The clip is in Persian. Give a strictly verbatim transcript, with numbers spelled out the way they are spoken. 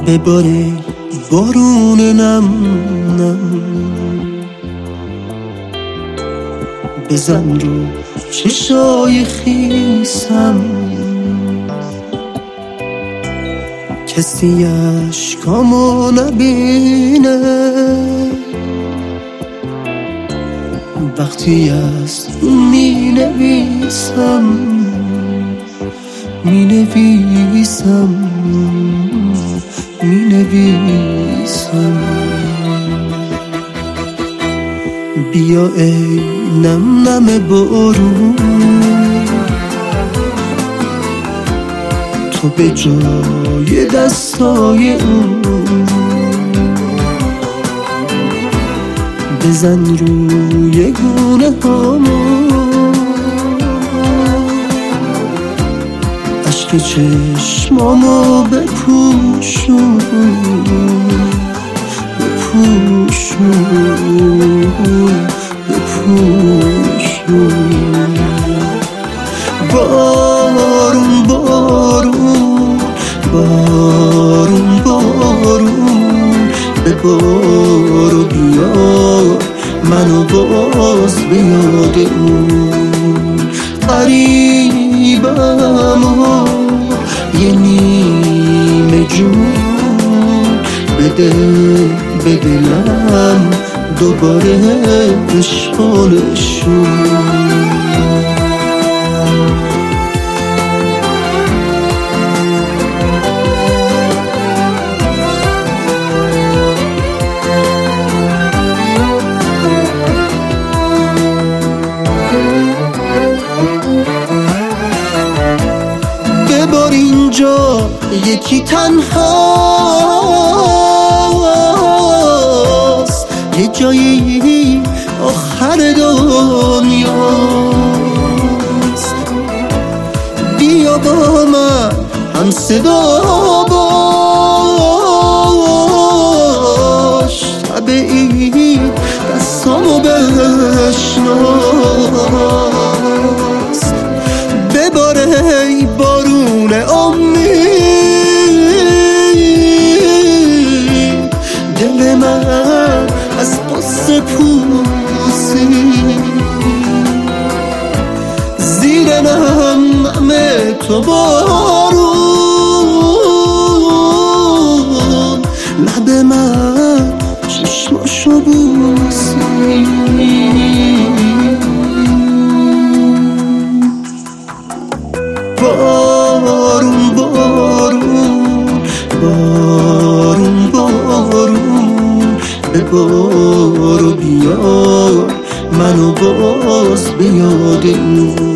بباره بارون نم نم، بزن رو چشای خیسم، کسی عشقامو نبینه وقتی از می نویسم می نویسم می نویسم. بیا ای نم نم بارون، تو به جای دستای اون بزن روی گونه هامون، عشق چشمامو بپوشون بپوشون بپوشون. بارون بارون بارون بارون ببار و بیار منو باز به یاد اون. غریبم و یه نیمه جون، بده به دلم دوباره عشقانشون. ببار اینجا یکی تنهاست، یه جایی آخر دنیاست. بیا با من هم صدا باش، شب عید دستامو بشناس. بباره ای بارون امید، دل من از قصه پوسی، زیر نم نم تو بارون، لب من چشماشو بوسی. بارون بارون بارون بارون ببار و بیار منو باز به یاد اون.